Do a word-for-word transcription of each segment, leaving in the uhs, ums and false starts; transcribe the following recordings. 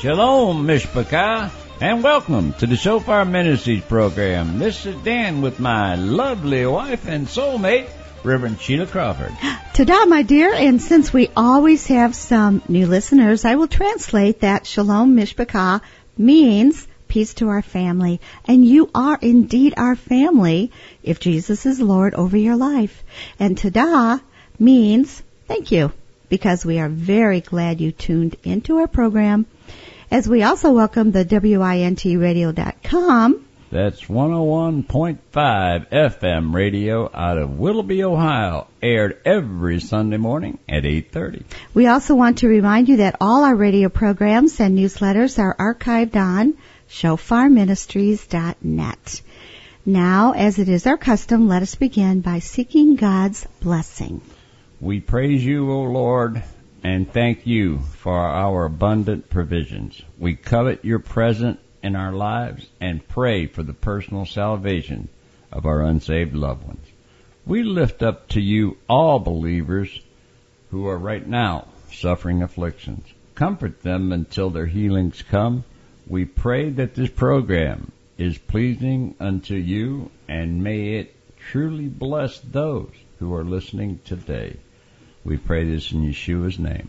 Shalom, Mishpachah, and welcome to the Shofar Ministries program. This is Dan with my lovely wife and soulmate, Reverend Sheila Crawford. Ta-da, my dear, and since we always have some new listeners, I will translate that Shalom Mishpachah means peace to our family. And you are indeed our family if Jesus is Lord over your life. And ta-da means thank you, because we are very glad you tuned into our program, as we also welcome the W I N T radio dot com. That's one oh one point five F M radio out of Willoughby, Ohio, aired every Sunday morning at eight thirty. We also want to remind you that all our radio programs and newsletters are archived on shofar ministries dot net. Now, as it is our custom, let us begin by seeking God's blessing. We praise you, O Lord, and thank you for our abundant provisions. We covet your presence in our lives and pray for the personal salvation of our unsaved loved ones. We lift up to you all believers who are right now suffering afflictions. Comfort them until their healings come. We pray that this program is pleasing unto you, and may it truly bless those who are listening today. We pray this in Yeshua's name.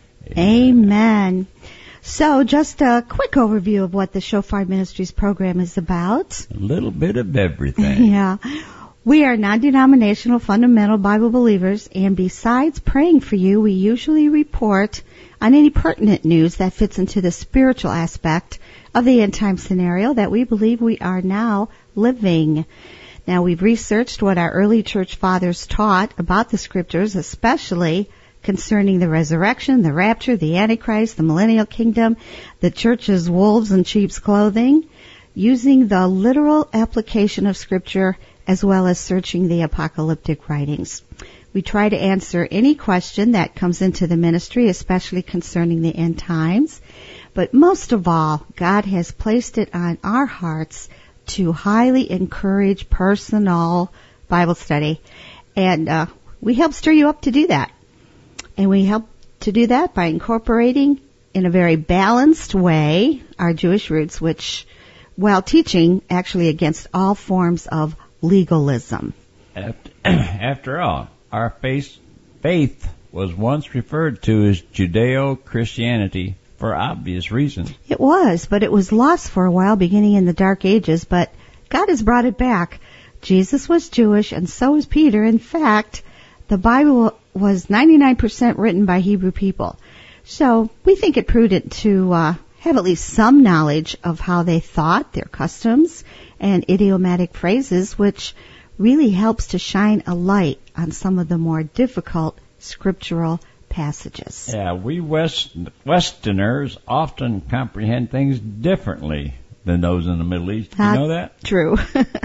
Amen. Amen. So just a quick overview of what the Shofar Ministries program is about. A little bit of everything. Yeah. We are non-denominational fundamental Bible believers, and besides praying for you, we usually report on any pertinent news that fits into the spiritual aspect of the end-time scenario that we believe we are now living. Now, we've researched what our early church fathers taught about the scriptures, especially concerning the resurrection, the rapture, the Antichrist, the millennial kingdom, the church's wolves in sheep's clothing, using the literal application of scripture as well as searching the apocalyptic writings. We try to answer any question that comes into the ministry, especially concerning the end times. But most of all, God has placed it on our hearts to highly encourage personal Bible study. And uh, we help stir you up to do that. And we help to do that by incorporating in a very balanced way our Jewish roots, which, while teaching actually against all forms of legalism. After, after all, our faith, faith was once referred to as Judeo-Christianity for obvious reasons. It was, but it was lost for a while beginning in the Dark Ages, but God has brought it back. Jesus was Jewish, and so was Peter. In fact, the Bible was ninety-nine percent written by Hebrew people. So we think it prudent to uh, have at least some knowledge of how they thought, their customs, and idiomatic phrases, which really helps to shine a light on some of the more difficult scriptural passages. Yeah, we West, Westerners often comprehend things differently than those in the Middle East. You uh, know that? True.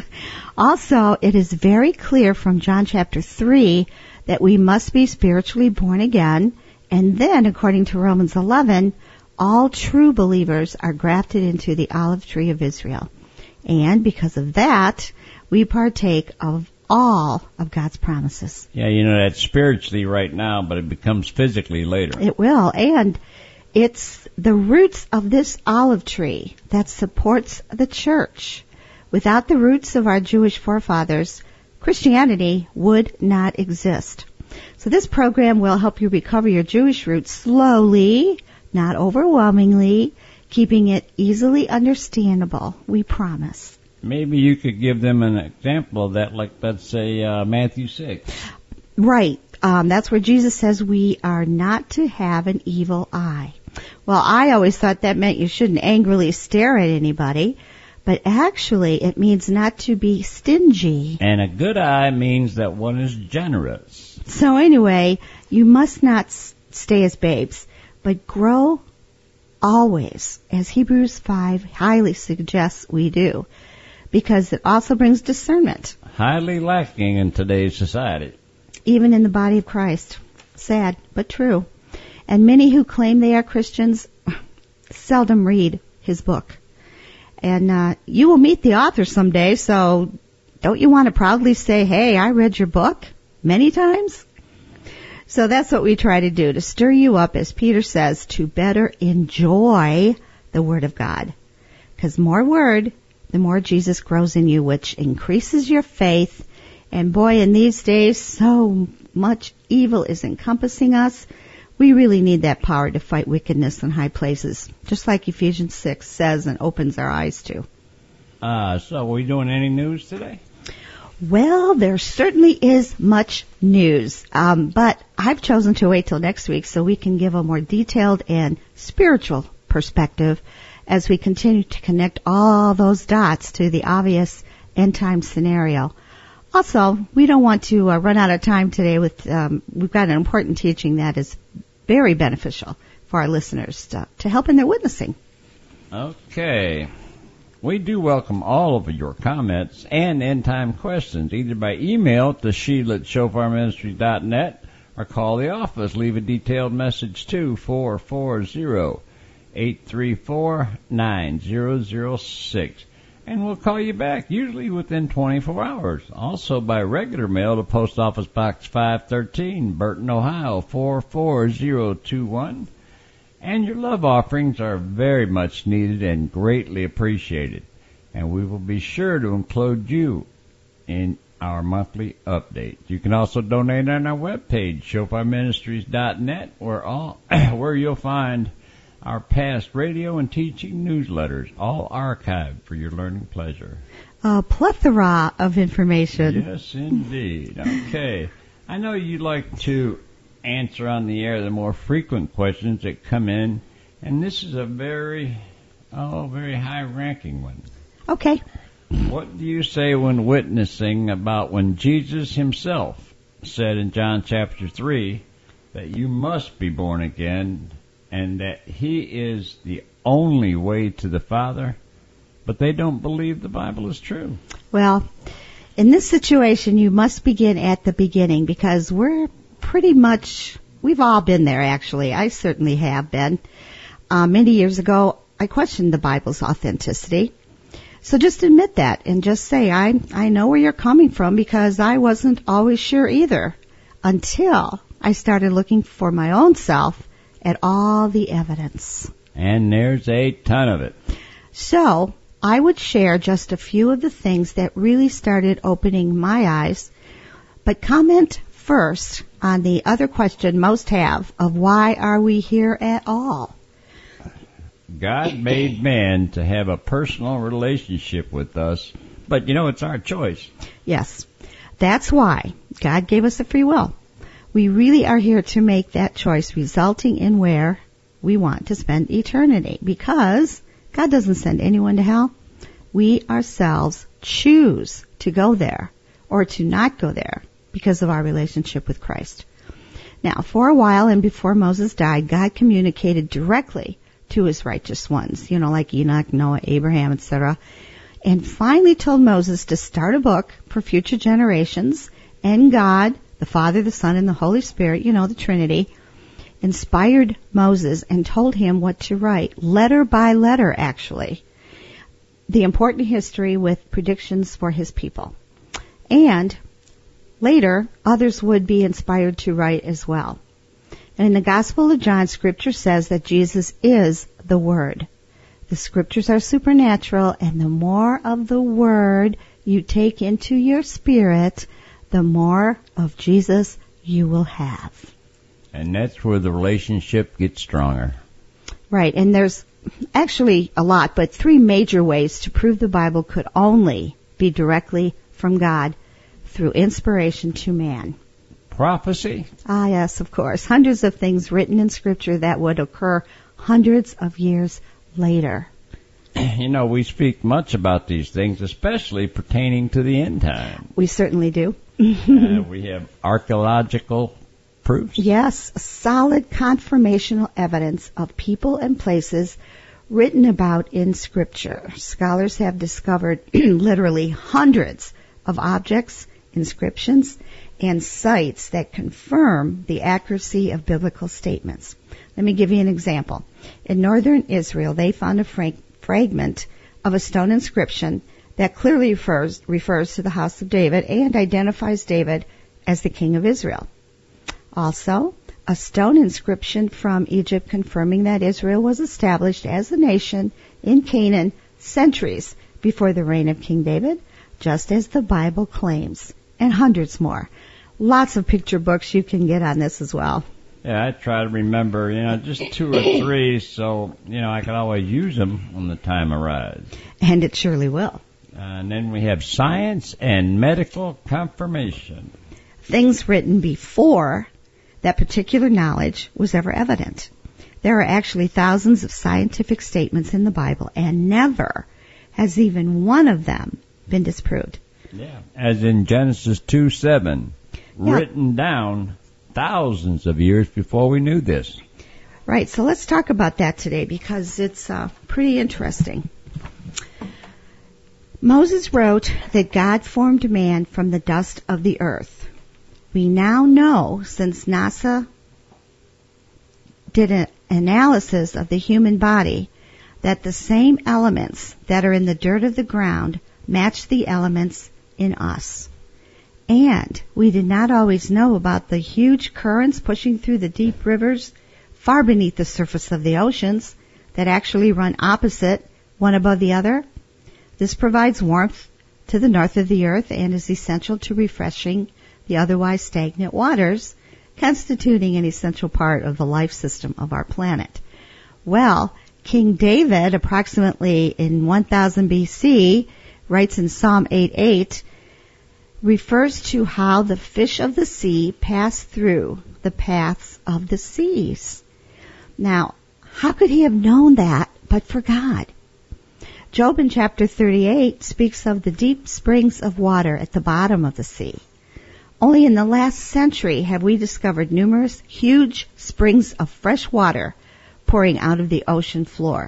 Also, it is very clear from John chapter three that we must be spiritually born again, and then, according to Romans eleven, all true believers are grafted into the olive tree of Israel. And because of that, we partake of all of God's promises. Yeah, you know, that's spiritually right now, but it becomes physically later. It will, and it's the roots of this olive tree that supports the church. Without the roots of our Jewish forefathers, Christianity would not exist. So this program will help you recover your Jewish roots slowly, not overwhelmingly, keeping it easily understandable, we promise. Maybe you could give them an example of that, like, let's say, uh, Matthew six. Right. Um, that's where Jesus says we are not to have an evil eye. Well, I always thought that meant you shouldn't angrily stare at anybody, but actually it means not to be stingy. And a good eye means that one is generous. So anyway, you must not s- stay as babes, but grow always, as Hebrews five highly suggests we do, because it also brings discernment. Highly lacking in today's society. Even in the body of Christ. Sad, but true. And many who claim they are Christians seldom read his book. And uh, you will meet the author someday, so don't you want to proudly say, hey, I read your book many times? So that's what we try to do, to stir you up, as Peter says, to better enjoy the Word of God. Because more Word, the more Jesus grows in you, which increases your faith. And boy, in these days, so much evil is encompassing us. We really need that power to fight wickedness in high places, just like Ephesians six says and opens our eyes to. Uh, so are we doing any news today? Well, there certainly is much news, um, but I've chosen to wait till next week so we can give a more detailed and spiritual perspective as we continue to connect all those dots to the obvious end-time scenario. Also, we don't want to uh, run out of time today with, um, we've got an important teaching that is very beneficial for our listeners to, to help in their witnessing. Okay. We do welcome all of your comments and end-time questions, either by email to Sheila at shofar ministries dot net or call the office. Leave a detailed message to four four zero, eight three four, nine zero zero six. And we'll call you back, usually within twenty-four hours. Also by regular mail to Post Office Box five thirteen, Burton, Ohio, four four zero two one. And your love offerings are very much needed and greatly appreciated. And we will be sure to include you in our monthly update. You can also donate on our webpage, shofar ministries dot net, where, all, where you'll find our past radio and teaching newsletters, all archived for your learning pleasure. A plethora of information. Yes, indeed. Okay. I know you'd like to answer on the air the more frequent questions that come in, and this is a very, oh, very high-ranking one. Okay. What do you say when witnessing about when Jesus himself said in John chapter three that you must be born again and that he is the only way to the Father, but they don't believe the Bible is true? Well, in this situation, you must begin at the beginning because we're pretty much, we've all been there actually. I certainly have been. Uh, many years ago, I questioned the Bible's authenticity. So just admit that and just say, I, I know where you're coming from because I wasn't always sure either until I started looking for my own self at all the evidence. And there's a ton of it. So I would share just a few of the things that really started opening my eyes, but comment first on the other question most have of why are we here at all? God made man to have a personal relationship with us, but you know, it's our choice. Yes, that's why God gave us a free will. We really are here to make that choice, resulting in where we want to spend eternity, because God doesn't send anyone to hell. We ourselves choose to go there or to not go there because of our relationship with Christ. Now, for a while and before Moses died, God communicated directly to his righteous ones, you know, like Enoch, Noah, Abraham, et cetera, and finally told Moses to start a book for future generations, and God, the Father, the Son, and the Holy Spirit, you know, the Trinity, inspired Moses and told him what to write, letter by letter, actually, the important history with predictions for his people. And later, others would be inspired to write as well. And in the Gospel of John, Scripture says that Jesus is the Word. The Scriptures are supernatural, and the more of the Word you take into your spirit, the more of Jesus you will have. And that's where the relationship gets stronger. Right, and there's actually a lot, but three major ways to prove the Bible could only be directly from God through inspiration to man. Prophecy? Ah, yes, of course. Hundreds of things written in Scripture that would occur hundreds of years later. You know, we speak much about these things, especially pertaining to the end time. We certainly do. uh, we have archaeological proofs. Yes, solid confirmational evidence of people and places written about in Scripture. Scholars have discovered literally hundreds of objects, inscriptions, and sites that confirm the accuracy of biblical statements. Let me give you an example. In northern Israel, they found a fra- fragment of a stone inscription that clearly refers, refers to the house of David and identifies David as the king of Israel. Also, a stone inscription from Egypt confirming that Israel was established as a nation in Canaan centuries before the reign of King David, just as the Bible claims, and hundreds more. Lots of picture books you can get on this as well. Yeah, I try to remember, you know, just two or three, so, you know, I can always use them when the time arrives. And it surely will. Uh, and then we have science and medical confirmation. Things written before that particular knowledge was ever evident. There are actually thousands of scientific statements in the Bible, and never has even one of them been disproved. Yeah, as in Genesis two seven, yeah. Written down thousands of years before we knew this. Right, so let's talk about that today because it's uh, pretty interesting. Moses wrote that God formed man from the dust of the earth. We now know, since NASA did an analysis of the human body, that the same elements that are in the dirt of the ground match the elements in us. And we did not always know about the huge currents pushing through the deep rivers far beneath the surface of the oceans that actually run opposite, one above the other. This provides warmth to the north of the earth and is essential to refreshing the otherwise stagnant waters, constituting an essential part of the life system of our planet. Well, King David, approximately in one thousand B C, writes in Psalm eight eight, refers to how the fish of the sea pass through the paths of the seas. Now, how could he have known that but for God? Job in chapter thirty-eight speaks of the deep springs of water at the bottom of the sea. Only in the last century have we discovered numerous huge springs of fresh water pouring out of the ocean floor.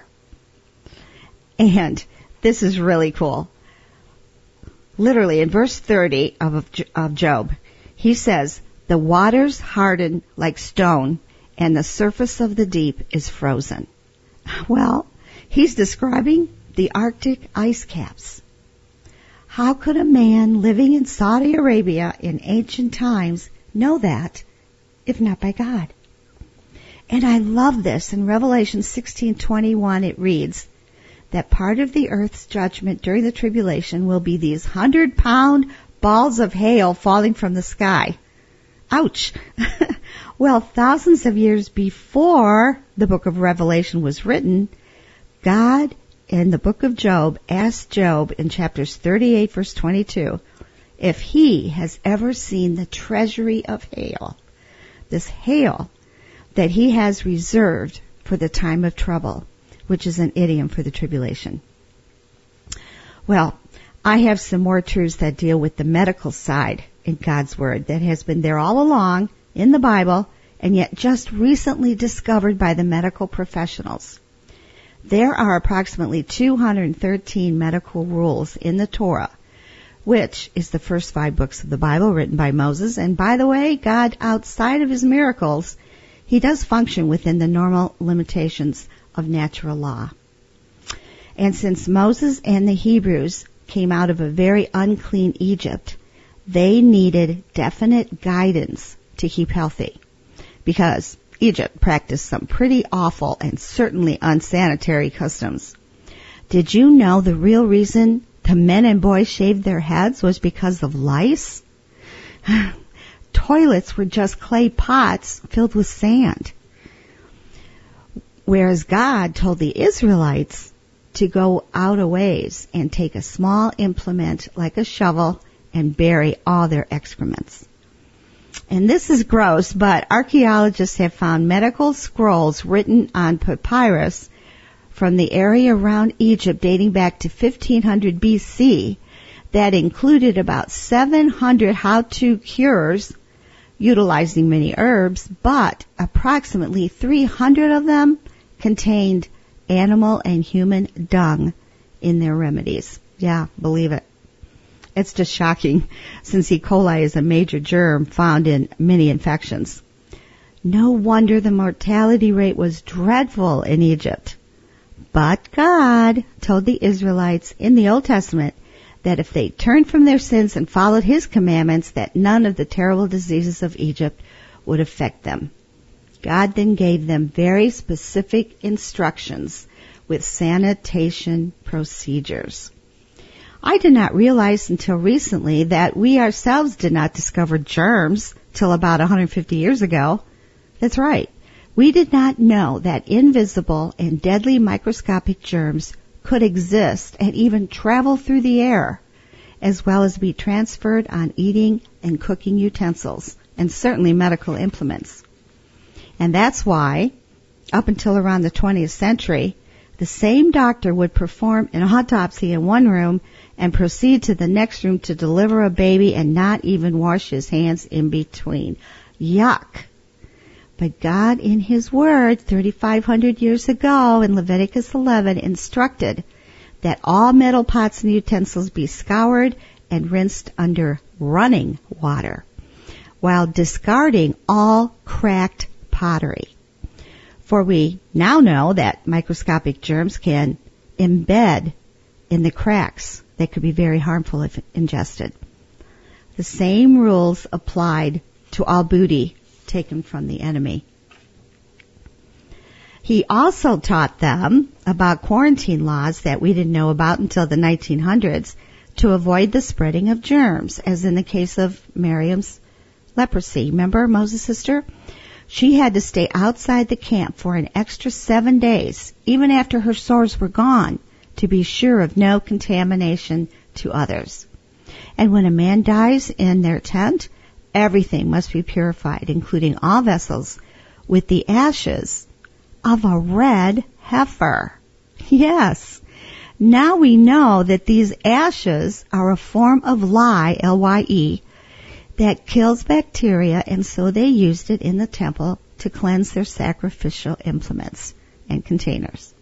And this is really cool. Literally, in verse thirty of, of Job, he says, "The waters harden like stone, and the surface of the deep is frozen." Well, he's describing the Arctic ice caps. How could a man living in Saudi Arabia in ancient times know that, if not by God? And I love this. In Revelation sixteen twenty-one, it reads that part of the earth's judgment during the tribulation will be these hundred-pound balls of hail falling from the sky. Ouch! Well, thousands of years before the book of Revelation was written, God in the book of Job asked Job in chapters thirty-eight, verse twenty-two, if he has ever seen the treasury of hail, this hail that he has reserved for the time of trouble, which is an idiom for the tribulation. Well, I have some more truths that deal with the medical side in God's Word that has been there all along in the Bible and yet just recently discovered by the medical professionals. There are approximately two hundred thirteen medical rules in the Torah, which is the first five books of the Bible written by Moses. And by the way, God, outside of his miracles, he does function within the normal limitations of natural law. And since Moses and the Hebrews came out of a very unclean Egypt, they needed definite guidance to keep healthy, because Egypt practiced some pretty awful and certainly unsanitary customs. Did you know the real reason the men and boys shaved their heads was because of lice? Toilets were just clay pots filled with sand. Whereas God told the Israelites to go out a ways and take a small implement like a shovel and bury all their excrements. And this is gross, but archaeologists have found medical scrolls written on papyrus from the area around Egypt dating back to fifteen hundred B C that included about seven hundred how-to cures utilizing many herbs, but approximately three hundred of them contained animal and human dung in their remedies. Yeah, believe it. It's just shocking, since E. coli is a major germ found in many infections. No wonder the mortality rate was dreadful in Egypt. But God told the Israelites in the Old Testament that if they turned from their sins and followed his commandments, that none of the terrible diseases of Egypt would affect them. God then gave them very specific instructions with sanitation procedures. I did not realize until recently that we ourselves did not discover germs till about one hundred fifty years ago. That's right. We did not know that invisible and deadly microscopic germs could exist and even travel through the air, as well as be transferred on eating and cooking utensils, and certainly medical implements. And that's why, up until around the twentieth century, the same doctor would perform an autopsy in one room and proceed to the next room to deliver a baby and not even wash his hands in between. Yuck! But God, in His Word, thirty-five hundred years ago, in Leviticus eleven, instructed that all metal pots and utensils be scoured and rinsed under running water, while discarding all cracked pottery. For we now know that microscopic germs can embed in the cracks that could be very harmful if ingested. The same rules applied to all booty taken from the enemy. He also taught them about quarantine laws that we didn't know about until the nineteen hundreds to avoid the spreading of germs, as in the case of Miriam's leprosy. Remember Moses' sister? She had to stay outside the camp for an extra seven days, even after her sores were gone, to be sure of no contamination to others. And when a man dies in their tent, everything must be purified, including all vessels, with the ashes of a red heifer. Yes. Now we know that these ashes are a form of lye, L Y E, that kills bacteria, and so they used it in the temple to cleanse their sacrificial implements and containers.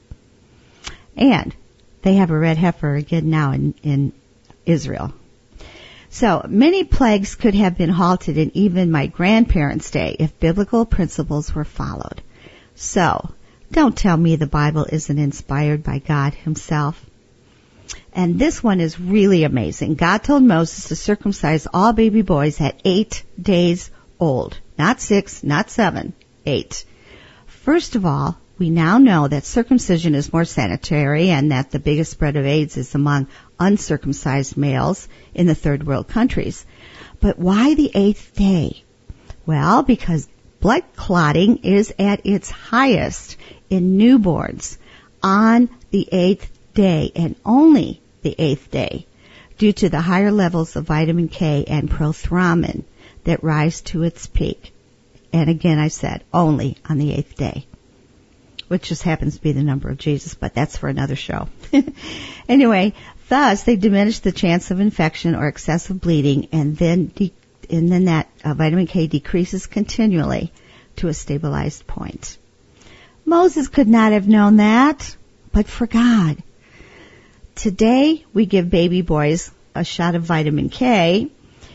And they have a red heifer again now in, in Israel. So many plagues could have been halted in even my grandparents' day if biblical principles were followed. So don't tell me the Bible isn't inspired by God Himself. And this one is really amazing. God told Moses to circumcise all baby boys at eight days old. Not six, not seven, eight. First of all, we now know that circumcision is more sanitary and that the biggest spread of AIDS is among uncircumcised males in the third world countries. But why the eighth day? Well, because blood clotting is at its highest in newborns on the eighth day, and only the eighth day, due to the higher levels of vitamin K and prothrombin that rise to its peak. And again, I said only on the eighth day, which just happens to be the number of Jesus, but that's for another show. Anyway, thus they diminish the chance of infection or excessive bleeding, and then de- and then that uh, vitamin K decreases continually to a stabilized point. Moses could not have known that, but for God. Today, we give baby boys a shot of vitamin K.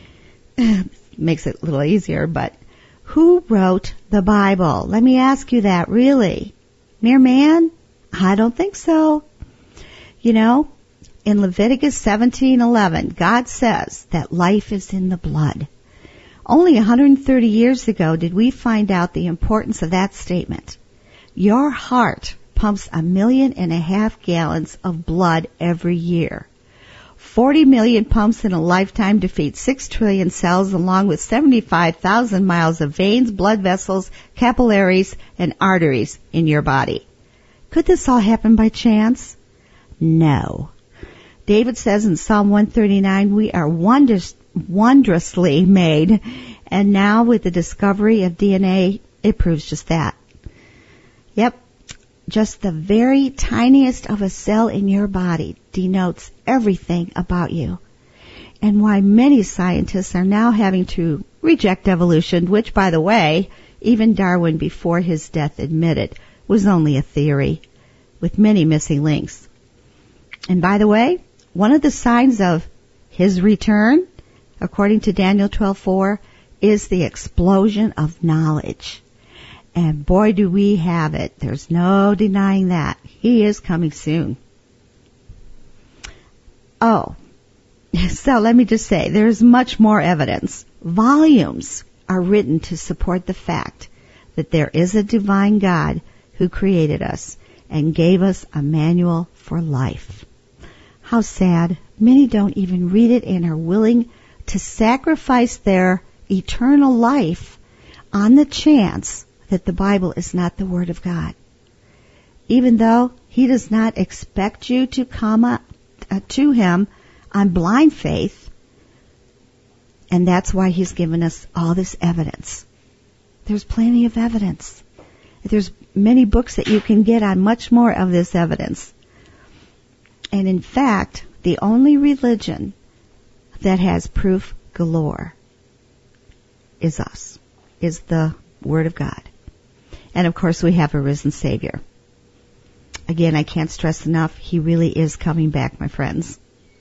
Makes it a little easier, but who wrote the Bible? Let me ask you that, really. Mere man? I don't think so. You know, in Leviticus seventeen eleven, God says that life is in the blood. Only one hundred thirty years ago did we find out the importance of that statement. Your heart pumps a million and a half gallons of blood every year. forty million pumps in a lifetime to feed six trillion cells, along with seventy-five thousand miles of veins, blood vessels, capillaries, and arteries in your body. Could this all happen by chance? No. David says in Psalm one thirty-nine, we are wondrous, wondrously made, and now with the discovery of D N A, it proves just that. Yep. Just the very tiniest of a cell in your body denotes everything about you. And why many scientists are now having to reject evolution, which, by the way, even Darwin before his death admitted was only a theory, with many missing links. And by the way, one of the signs of his return, according to Daniel twelve four, is the explosion of knowledge. And boy, do we have it. There's no denying that. He is coming soon. Oh, so let me just say, there's much more evidence. Volumes are written to support the fact that there is a divine God who created us and gave us a manual for life. How sad. Many don't even read it and are willing to sacrifice their eternal life on the chance that the Bible is not the Word of God. Even though He does not expect you to come up, uh, to Him on blind faith, and that's why He's given us all this evidence. There's plenty of evidence. There's many books that you can get on much more of this evidence. And in fact, the only religion that has proof galore is us, is the Word of God. And of course, we have a risen Savior. Again, I can't stress enough, He really is coming back, my friends.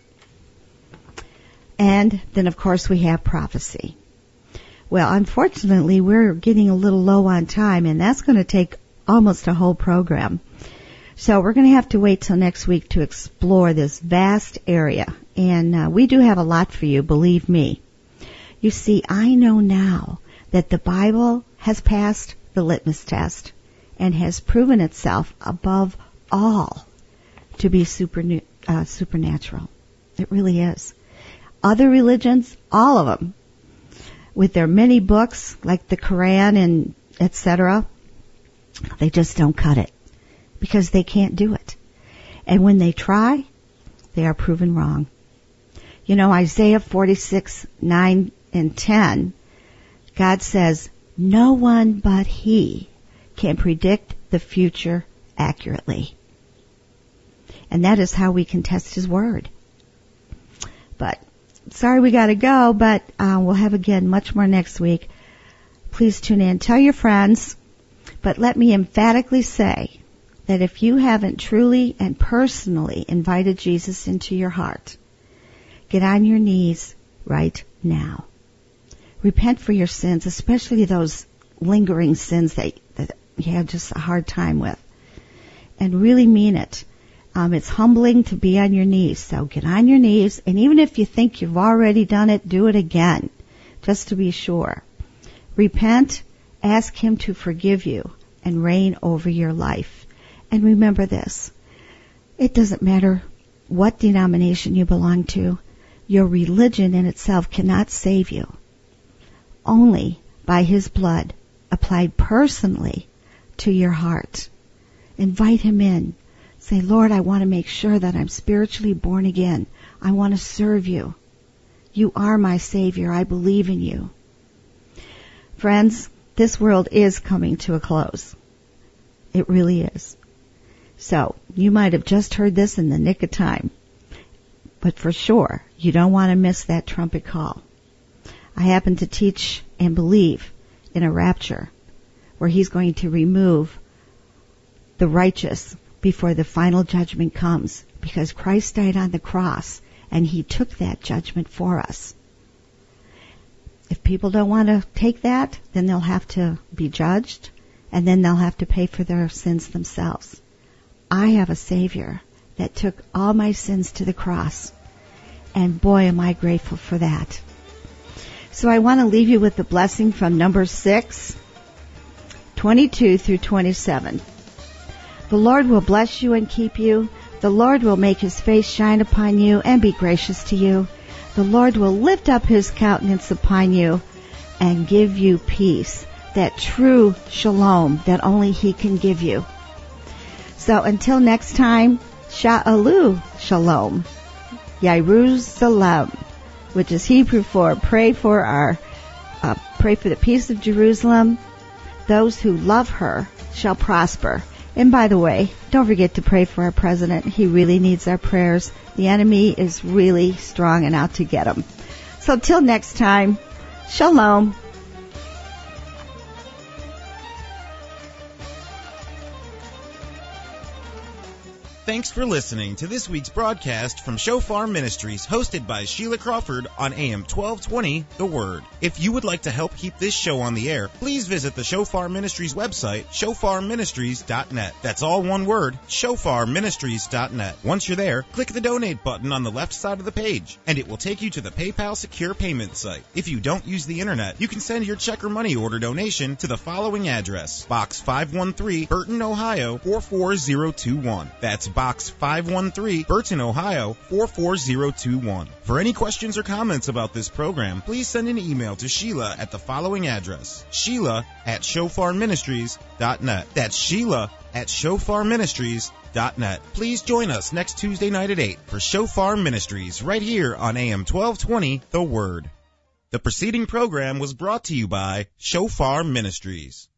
And then, of course, we have prophecy. Well, unfortunately, we're getting a little low on time, and that's going to take almost a whole program. So we're going to have to wait till next week to explore this vast area. And uh, we do have a lot for you, believe me. You see, I know now that the Bible has passed the litmus test and has proven itself above all to be super, uh, supernatural. It really is. Other religions, all of them, with their many books like the Quran and et cetera, they just don't cut it because they can't do it. And when they try, they are proven wrong. You know, Isaiah forty-six, nine and ten, God says, no one but He can predict the future accurately. And that is how we can test His Word. But sorry we got to go, but uh, we'll have again much more next week. Please tune in. Tell your friends. But let me emphatically say that if you haven't truly and personally invited Jesus into your heart, get on your knees right now. Repent for your sins, especially those lingering sins that, that you have just a hard time with. And really mean it. Um, it's humbling to be on your knees, so get on your knees, and even if you think you've already done it, do it again, just to be sure. Repent, ask Him to forgive you, and reign over your life. And remember this, it doesn't matter what denomination you belong to, your religion in itself cannot save you. Only by His blood, applied personally to your heart. Invite Him in. Say, Lord, I want to make sure that I'm spiritually born again. I want to serve You. You are my Savior. I believe in You. Friends, this world is coming to a close. It really is. So, you might have just heard this in the nick of time. But for sure, you don't want to miss that trumpet call. I happen to teach and believe in a rapture where He's going to remove the righteous before the final judgment comes, because Christ died on the cross and He took that judgment for us. If people don't want to take that, then they'll have to be judged, and then they'll have to pay for their sins themselves. I have a Savior that took all my sins to the cross, and boy, am I grateful for that. So I want to leave you with the blessing from Numbers six, twenty-two through twenty-seven. The Lord will bless you and keep you. The Lord will make His face shine upon you and be gracious to you. The Lord will lift up His countenance upon you and give you peace, that true shalom that only He can give you. So until next time, Sha'alu Shalom, Yerushalayim, which is Hebrew for pray for our, uh, pray for the peace of Jerusalem. Those who love her shall prosper. And by the way, don't forget to pray for our president. He really needs our prayers. The enemy is really strong and out to get him. So till next time, shalom. Thanks for listening to this week's broadcast from Shofar Ministries, hosted by Sheila Crawford on A M twelve twenty, The Word. If you would like to help keep this show on the air, please visit the Shofar Ministries website, shofar ministries dot net. That's all one word, shofar ministries dot net. Once you're there, click the donate button on the left side of the page, and it will take you to the PayPal secure payment site. If you don't use the internet, you can send your check or money order donation to the following address: Box five one three, Burton, Ohio four four zero two one. That's Box five one three, Burton, Ohio four four zero two one. For any questions or comments about this program, please send an email to Sheila at the following address: Sheila at shofar ministries dot net. That's Sheila at shofar ministries dot net. Please join us next Tuesday night at eight for Shofar Ministries right here on A M twelve twenty, The Word. The preceding program was brought to you by Shofar Ministries.